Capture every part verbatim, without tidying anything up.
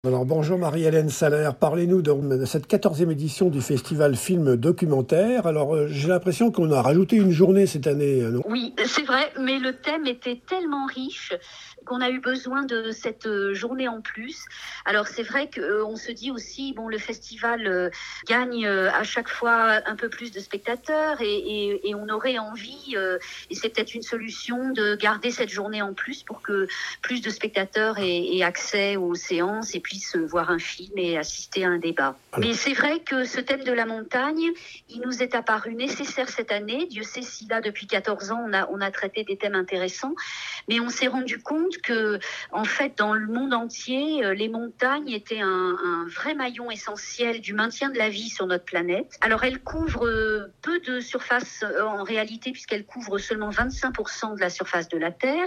Alors bonjour Marie-Hélène Salaire, parlez-nous de, de cette quatorzième édition du festival film documentaire. Alors euh, j'ai l'impression qu'on a rajouté une journée cette année, non ? Oui, c'est vrai, mais le thème était tellement riche qu'on a eu besoin de cette journée en plus. Alors c'est vrai qu'on se dit aussi, bon, le festival euh, gagne euh, à chaque fois un peu plus de spectateurs et, et, et on aurait envie, euh, et c'est peut-être une solution, de garder cette journée en plus pour que plus de spectateurs aient, aient accès aux séances et puissent voir un film et assister à un débat. Alors. Mais c'est vrai que ce thème de la montagne, il nous est apparu nécessaire cette année. Dieu sait si là, depuis quatorze ans, on a, on a traité des thèmes intéressants, mais on s'est rendu compte que, en fait, dans le monde entier, les montagnes étaient un, un vrai maillon essentiel du maintien de la vie sur notre planète. Alors, elles couvrent peu de surface en réalité, puisqu'elles couvrent seulement vingt-cinq pour cent de la surface de la Terre,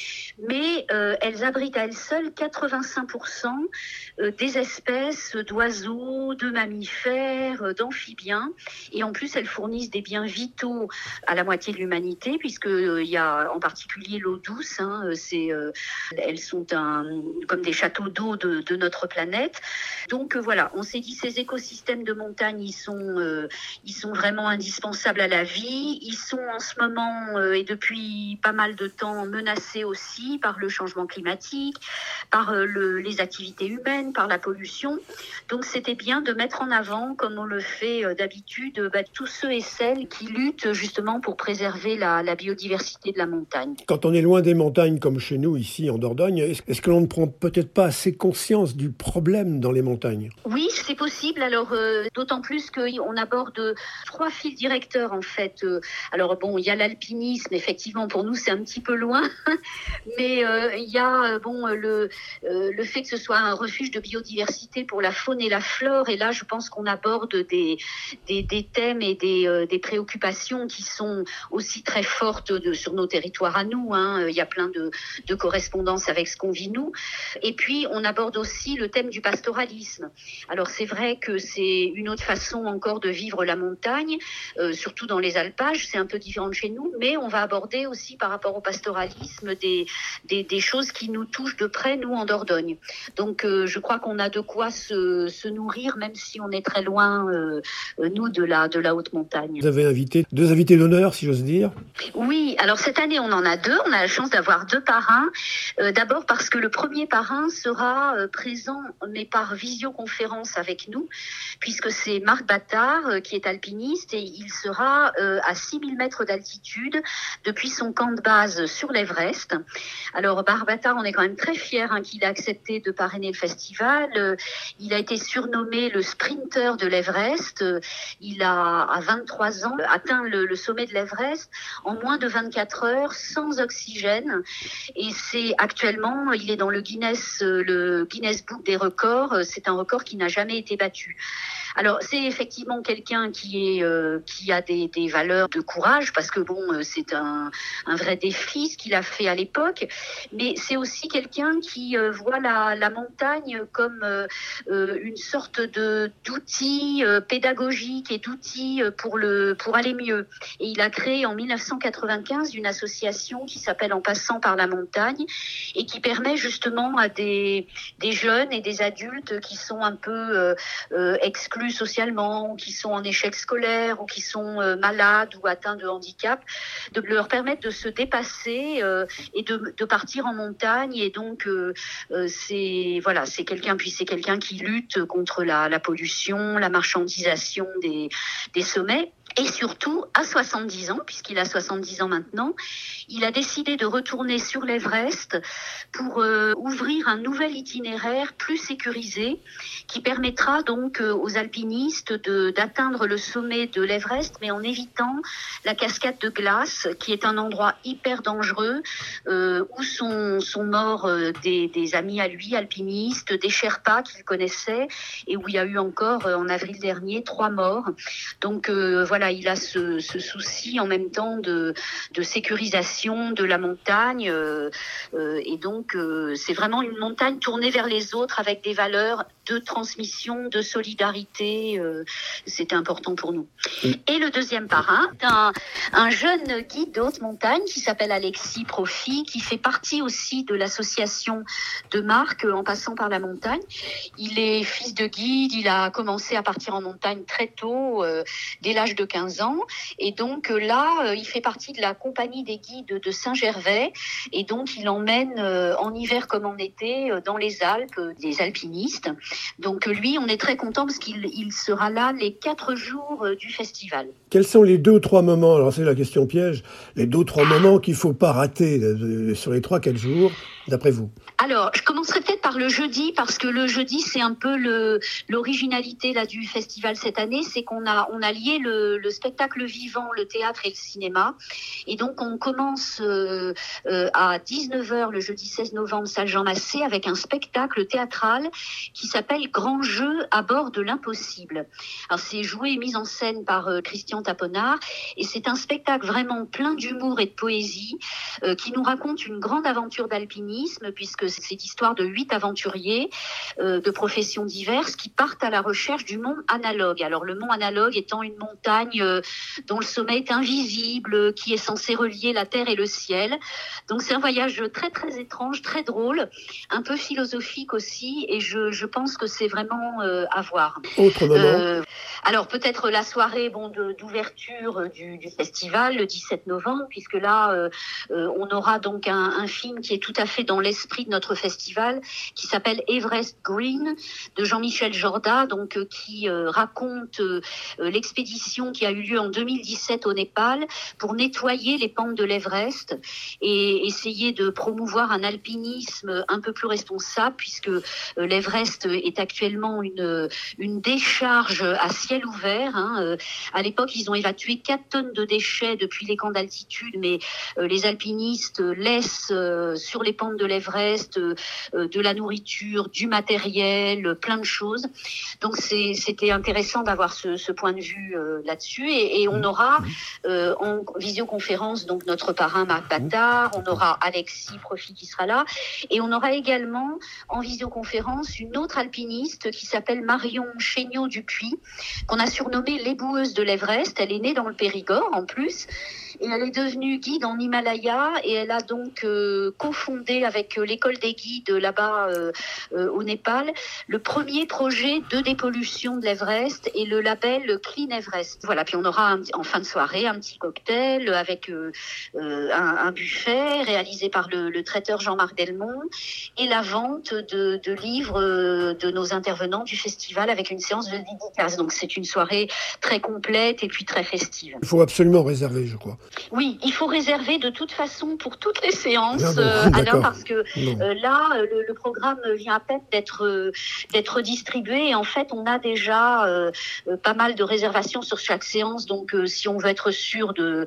mais euh, elles abritent à elles seules quatre-vingt-cinq pour cent des espèces d'oiseaux, de mammifères, d'amphibiens, et en plus, elles fournissent des biens vitaux à la moitié de l'humanité, puisqu'il euh, y a en particulier l'eau douce, hein, c'est, euh, elles sont un, comme des châteaux d'eau de, de notre planète. Donc euh, voilà, on s'est dit ces écosystèmes de montagne, ils sont, euh, ils sont vraiment indispensables à la vie. Ils sont en ce moment euh, et depuis pas mal de temps menacés aussi par le changement climatique, par euh, le, les activités humaines, par la pollution. Donc c'était bien de mettre en avant, comme on le fait euh, d'habitude, bah, tous ceux et celles qui luttent justement pour préserver la, la biodiversité de la montagne. Quand on est loin des montagnes comme chez nous ici en Dordogne, est-ce, est-ce que l'on ne prend peut-être pas assez conscience du problème dans les montagnes ? Oui, c'est possible. Alors euh, d'autant plus qu'on aborde trois fils directeurs en fait. Euh, alors bon, il y a l'alpinisme, effectivement pour nous c'est un petit peu loin, mais euh, il y a bon le euh, le fait que ce soit un refuge de biodiversité pour la faune et la flore. Et là, je pense qu'on aborde des des, des thèmes et des euh, des préoccupations qui sont aussi très fortes de, sur nos territoires à nous. Hein. Il y a plein de de correspondances avec ce qu'on vit nous. Et puis on aborde aussi le thème du pastoralisme. Alors c'est vrai que c'est une autre façon encore de vivre la montagne, euh, surtout dans les alpages, c'est un peu différent de chez nous, mais on va aborder aussi par rapport au pastoralisme des, des, des choses qui nous touchent de près, nous, en Dordogne. Donc euh, je crois qu'on a de quoi se, se nourrir, même si on est très loin, euh, nous, de la, de la haute montagne. Vous avez invité deux invités d'honneur, si j'ose dire ? Oui, alors cette année, on en a deux. On a la chance d'avoir deux parrains. Euh, d'abord parce que le premier parrain sera euh, présent, mais par visioconférence avec nous, puisque c'est Marc Battard, euh, qui est alpiniste, et il sera euh, à six mille mètres d'altitude depuis son camp de base sur l'Everest. Alors, Marc Battard, on est quand même très fiers hein, qu'il a accepté de parrainer le festival. Euh, il a été surnommé le sprinter de l'Everest. Euh, il a, à vingt-trois ans, atteint le, le sommet de l'Everest en moins de vingt-quatre heures, sans oxygène. Et c'est actuellement, il est dans le Guinness, le Guinness Book des records. C'est un record qui n'a jamais été battu. Alors, c'est effectivement quelqu'un qui est euh, qui a des, des valeurs de courage, parce que bon, c'est un, un vrai défi ce qu'il a fait à l'époque, mais c'est aussi quelqu'un qui euh, voit la, la montagne comme euh, euh, une sorte de d'outil euh, pédagogique et d'outil pour le pour aller mieux. Et il a créé en dix-neuf cent quatre-vingt-quinze une association qui s'appelle En passant par la montagne et qui permet justement à des des jeunes et des adultes qui sont un peu euh, euh, exclus socialement, ou qui sont en échec scolaire, ou qui sont euh, malades ou atteints de handicap, de leur permettre de se dépasser euh, et de, de partir en montagne. Et donc euh, euh, c'est voilà, c'est quelqu'un puis c'est quelqu'un qui lutte contre la, la pollution, la marchandisation des, des sommets. Et surtout, à soixante-dix ans, puisqu'il a soixante-dix ans maintenant, il a décidé de retourner sur l'Everest pour euh, ouvrir un nouvel itinéraire plus sécurisé qui permettra donc euh, aux alpinistes de, d'atteindre le sommet de l'Everest, mais en évitant la cascade de glace, qui est un endroit hyper dangereux, euh, où sont, sont morts euh, des, des amis à lui, alpinistes, des Sherpas qu'il connaissait, et où il y a eu encore, euh, en avril dernier, trois morts. Donc euh, voilà, voilà, il a ce, ce souci en même temps de, de sécurisation de la montagne. Euh, euh, et donc, euh, c'est vraiment une montagne tournée vers les autres avec des valeurs de transmission, de solidarité. Euh, c'était important pour nous. Et le deuxième parrain, c'est un, un jeune guide de haute montagne qui s'appelle Alexis Profit, qui fait partie aussi de l'association de Marc En passant par la montagne. Il est fils de guide, il a commencé à partir en montagne très tôt, euh, dès l'âge de quinze ans. Et donc euh, là, euh, il fait partie de la compagnie des guides de Saint-Gervais. Et donc, il emmène euh, en hiver comme en été euh, dans les Alpes euh, des alpinistes. Donc lui, on est très content parce qu'il il sera là les quatre jours euh, du festival. Quels sont les deux ou trois moments, alors c'est la question piège, les deux ou trois moments qu'il ne faut pas rater euh, sur les trois quatre jours, d'après vous? Alors, je commencerai peut-être par le jeudi, parce que le jeudi, c'est un peu le, l'originalité là, du festival cette année, c'est qu'on a, on a lié le, le spectacle vivant, le théâtre et le cinéma. Et donc, on commence euh, euh, à dix-neuf heures le jeudi seize novembre, salle Jean Massé, avec un spectacle théâtral qui s'appelle Grand jeu à bord de l'impossible. Alors, c'est joué et mis en scène par euh, Christian Taponard, et c'est un spectacle vraiment plein d'humour et de poésie, euh, qui nous raconte une grande aventure d'alpinisme, puisque c'est l'histoire de huit aventuriers euh, de professions diverses qui partent à la recherche du mont Analogue. Alors le mont Analogue étant une montagne euh, dont le sommet est invisible, qui est censé relier la terre et le ciel. Donc c'est un voyage très très étrange, très drôle, un peu philosophique aussi, et je, je pense que c'est vraiment euh, à voir. Autre moment. Euh, alors peut-être la soirée bon, de, d'ouverture du, du festival, le dix-sept novembre, puisque là euh, euh, on aura donc un, un film qui est tout à fait dans l'esprit de notre festival, qui s'appelle Everest Green, de Jean-Michel Jorda, donc euh, qui euh, raconte euh, l'expédition qui a eu lieu en deux mille dix-sept au Népal pour nettoyer les pentes de l'Everest et essayer de promouvoir un alpinisme un peu plus responsable, puisque euh, l'Everest est actuellement une, une décharge à ciel ouvert. Hein. Euh, à l'époque, ils ont évacué quatre tonnes de déchets depuis les camps d'altitude, mais euh, les alpinistes laissent euh, sur les pentes de l'Everest Euh, de la nourriture, du matériel, plein de choses. Donc c'est, c'était intéressant d'avoir ce, ce point de vue euh, là-dessus. Et, et on aura euh, en visioconférence donc notre parrain Marc Battard, on aura Alexis Profit qui sera là, et on aura également en visioconférence une autre alpiniste qui s'appelle Marion Chéniaud-Dupuis, qu'on a surnommée l'éboueuse de l'Everest. Elle est née dans le Périgord en plus. Et elle est devenue guide en Himalaya, et elle a donc euh, cofondé avec euh, l'école des guides là-bas euh, euh, au Népal le premier projet de dépollution de l'Everest et le label Clean Everest. Voilà, puis on aura un, en fin de soirée un petit cocktail avec euh, euh, un, un buffet réalisé par le, le traiteur Jean-Marc Delmont et la vente de, de livres euh, de nos intervenants du festival avec une séance de dédicace. Donc c'est une soirée très complète et puis très festive. Il faut absolument réserver, je crois. Oui, il faut réserver de toute façon pour toutes les séances, ah bon, euh, Alain, parce que euh, là, le, le programme vient à peine d'être, euh, d'être distribué, et en fait, on a déjà euh, pas mal de réservations sur chaque séance, donc euh, si on veut être sûr de,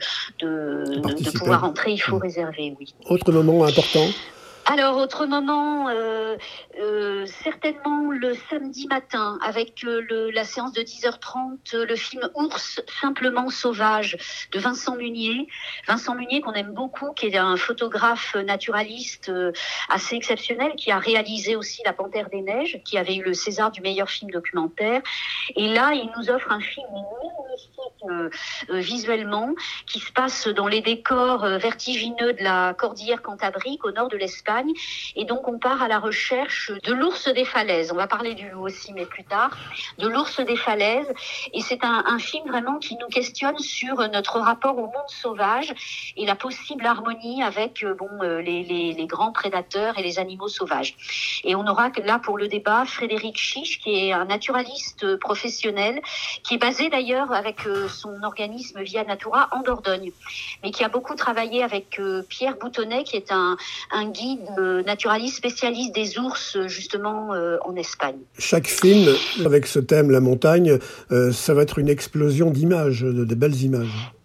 de, de pouvoir entrer, il faut mmh. réserver, oui. Autre moment important ? Alors, autre moment, euh, euh, certainement le samedi matin, avec euh, le, la séance de dix heures trente, le film Ours, simplement sauvage, de Vincent Munier. Vincent Munier, qu'on aime beaucoup, qui est un photographe naturaliste euh, assez exceptionnel, qui a réalisé aussi La Panthère des Neiges, qui avait eu le César du meilleur film documentaire. Et là, il nous offre un film magnifique euh, euh, visuellement, qui se passe dans les décors euh, vertigineux de la cordillère Cantabrique, au nord de l'Espagne. Et donc, on part à la recherche de l'ours des falaises. On va parler du loup aussi, mais plus tard. De l'ours des falaises. Et c'est un, un film vraiment qui nous questionne sur notre rapport au monde sauvage et la possible harmonie avec bon, les, les, les grands prédateurs et les animaux sauvages. Et on aura là pour le débat Frédéric Chiche, qui est un naturaliste professionnel, qui est basé d'ailleurs avec son organisme Via Natura en Dordogne, mais qui a beaucoup travaillé avec Pierre Boutonnet, qui est un, un guide naturaliste spécialiste des ours justement euh, en Espagne. Chaque film avec ce thème, la montagne, euh, ça va être une explosion d'images, de, de belles images.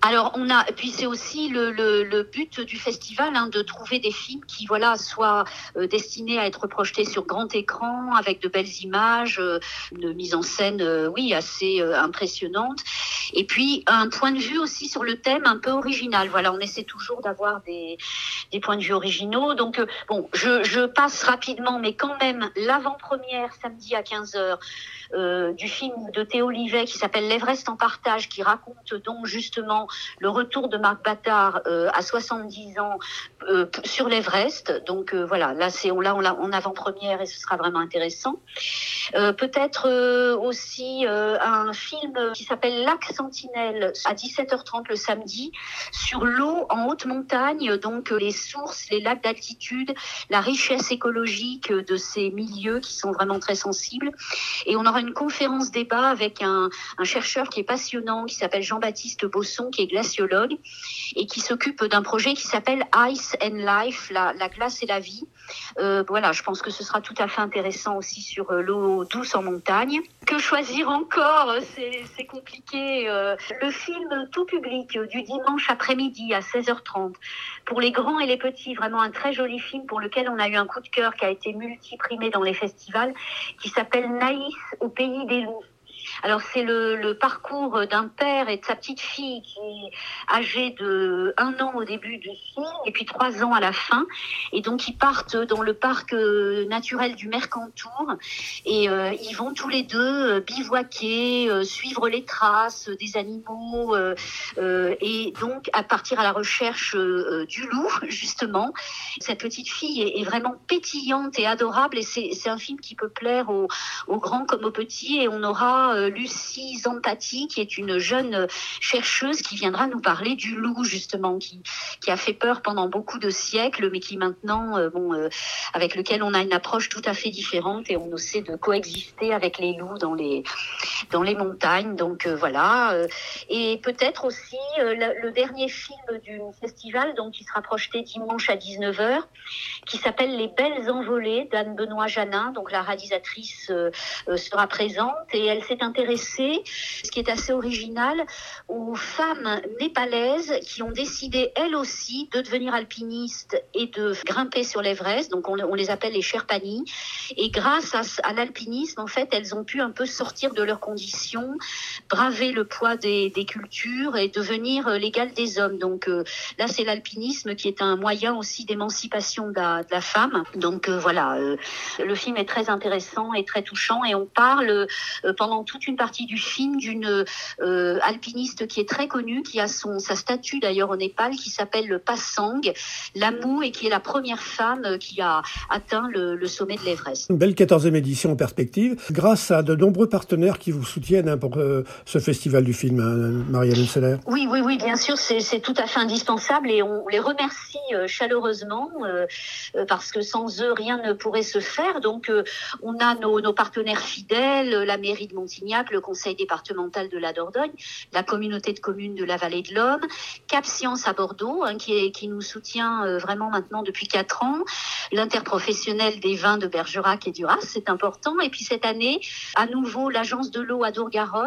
Alors on a, puis c'est aussi le, le, le but du festival, hein, de trouver des films qui voilà soient euh, destinés à être projetés sur grand écran avec de belles images, euh, une mise en scène, euh, oui, assez euh, impressionnante. Et puis un point de vue aussi sur le thème un peu original. Voilà, on essaie toujours d'avoir des, des points de vue originaux. Donc euh, bon, je, je passe rapidement, mais quand même l'avant-première samedi à quinze heures. Euh, du film de Théo Livet qui s'appelle L'Everest en partage, qui raconte donc justement le retour de Marc Battard euh, à soixante-dix ans euh, sur l'Everest. Donc euh, voilà, là c'est on l'a en avant-première et ce sera vraiment intéressant. Euh, peut-être euh, aussi euh, un film qui s'appelle Lac Sentinelle à dix-sept heures trente le samedi sur l'eau en haute montagne, donc euh, les sources, les lacs d'altitude, la richesse écologique de ces milieux qui sont vraiment très sensibles. Et on aura une conférence débat avec un, un chercheur qui est passionnant, qui s'appelle Jean-Baptiste Bosson, qui est glaciologue et qui s'occupe d'un projet qui s'appelle Ice and Life, la, la glace et la vie. Euh, voilà, je pense que ce sera tout à fait intéressant aussi sur euh, l'eau douce en montagne. Que choisir encore? C'est, c'est compliqué. Euh, le film tout public euh, du dimanche après-midi à seize heures trente. Pour les grands et les petits, vraiment un très joli film pour lequel on a eu un coup de cœur qui a été multiprimé dans les festivals, qui s'appelle Naïs au pays des loups. Alors c'est le, le parcours d'un père et de sa petite fille qui est âgée de un an au début du film et puis trois ans à la fin. Et donc ils partent dans le parc naturel du Mercantour et euh, ils vont tous les deux bivouaquer, euh, suivre les traces des animaux euh, euh, et donc à partir à la recherche euh, du loup justement. Cette petite fille est, est vraiment pétillante et adorable et c'est, c'est un film qui peut plaire aux, aux grands comme aux petits. Et on aura euh, Lucie Zampati, qui est une jeune chercheuse qui viendra nous parler du loup, justement, qui, qui a fait peur pendant beaucoup de siècles, mais qui maintenant, euh, bon, euh, avec lequel on a une approche tout à fait différente et on essaie de coexister avec les loups dans les, dans les montagnes. Donc euh, voilà. Euh, et peut-être aussi euh, le, le dernier film du festival, donc qui sera projeté dimanche à dix-neuf heures, qui s'appelle Les Belles Envolées d'Anne Benoît Janin. Donc la réalisatrice euh, euh, sera présente et elle s'est intéressée, ce qui est assez original, aux femmes népalaises qui ont décidé elles aussi de devenir alpinistes et de grimper sur l'Everest. Donc on, on les appelle les Sherpani. Et grâce à, à l'alpinisme, en fait, elles ont pu un peu sortir de leurs conditions, braver le poids des, des cultures et devenir l'égal des hommes. Donc euh, là, c'est l'alpinisme qui est un moyen aussi d'émancipation de la, de la femme. Donc euh, voilà, euh, le film est très intéressant et très touchant et on parle euh, pendant toute une partie du film d'une euh, alpiniste qui est très connue, qui a son sa statue d'ailleurs au Népal, qui s'appelle le Pasang Lamou et qui est la première femme qui a atteint le, le sommet de l'Everest. Une belle quatorzième édition en perspective, grâce à de nombreux partenaires qui vous soutiennent hein, pour euh, ce festival du film, hein, Marie-Hélène Seller. Oui, oui, oui, bien sûr, c'est, c'est tout à fait indispensable et on les remercie euh, chaleureusement euh, euh, parce que sans eux, rien ne pourrait se faire. Donc, euh, on a nos, nos partenaires fidèles, la mairie de Montignac, le conseil départemental de la Dordogne, la communauté de communes de la Vallée de l'Homme, Cap Science à Bordeaux, hein, qui, est, qui nous soutient euh, vraiment maintenant depuis quatre ans, l'interprofessionnel des vins de Bergerac et Duras, c'est important. Et puis cette année, à nouveau, l'agence de l'eau à Dour-Garonne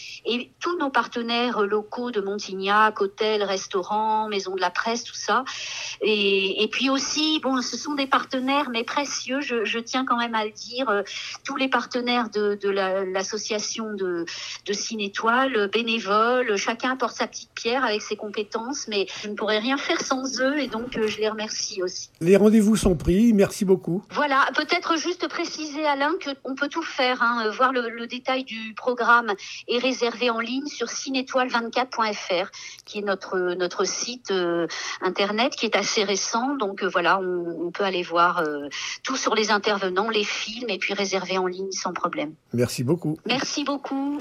et tous nos partenaires locaux de Montignac, hôtels, restaurants, maisons de la presse, tout ça. Et, et puis aussi, bon, ce sont des partenaires, mais précieux, je, je tiens quand même à le dire, euh, tous les partenaires de, de la, l'association de, de Cinétoile, bénévoles, chacun apporte sa petite pierre avec ses compétences, mais je ne pourrais rien faire sans eux et donc euh, je les remercie aussi. Les rendez-vous sont pris, merci beaucoup. Voilà, peut-être juste préciser Alain qu'on peut tout faire, hein, voir le, le détail du programme est réservé en ligne sur cinétoile vingt-quatre point f r, qui est notre, notre site euh, internet qui est assez récent, donc euh, voilà, on, on peut aller voir euh, tout sur les intervenants, les films et puis réserver en ligne sans problème. Merci beaucoup. Merci beaucoup.